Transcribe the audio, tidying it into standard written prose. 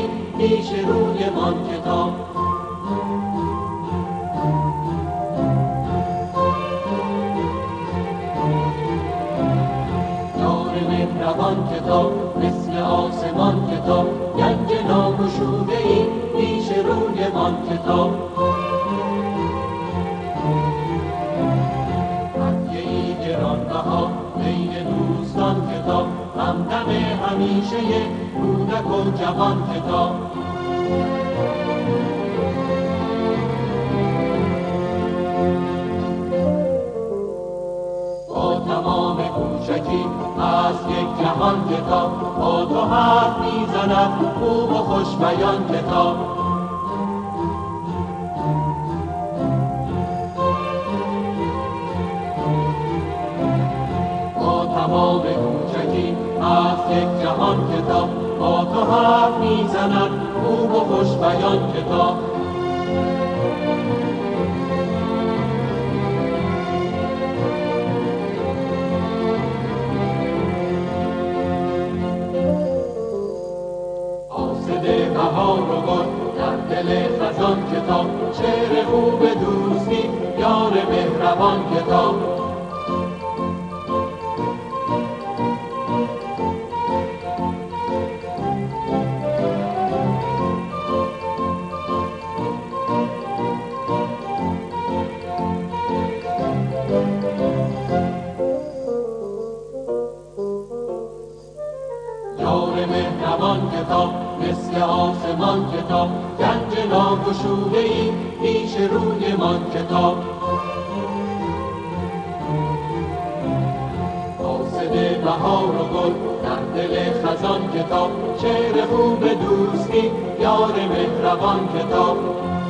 ای پیش روی مان کتاب. یار مهربان کتاب مثل آسمان کتاب، گنج ناگشوده ای پیش روی مان کتاب. هدیه‌ای گرانبها بین دوستان کتاب، همدم همیشه کودک و جوان کتاب. با تمام کوچکی از یک جهان کتاب، با تو حرف میزند خوب و خوش بیان کتاب. با تمام کوچکی از یک جهان کتاب، با تو حرف میزند خوب و خوش بیان کتاب. قاصد بهار و گل در دل خزان کتاب، شعر خوب دوستی یار مهربان کتاب. یار مهربان کتاب مثل آسمان کتاب، گنج ناگشوده ای پیش روی مان کتاب. قاصد بهار و گل در دل خزان کتاب، شعر خوب دوستی یار مهربان کتاب.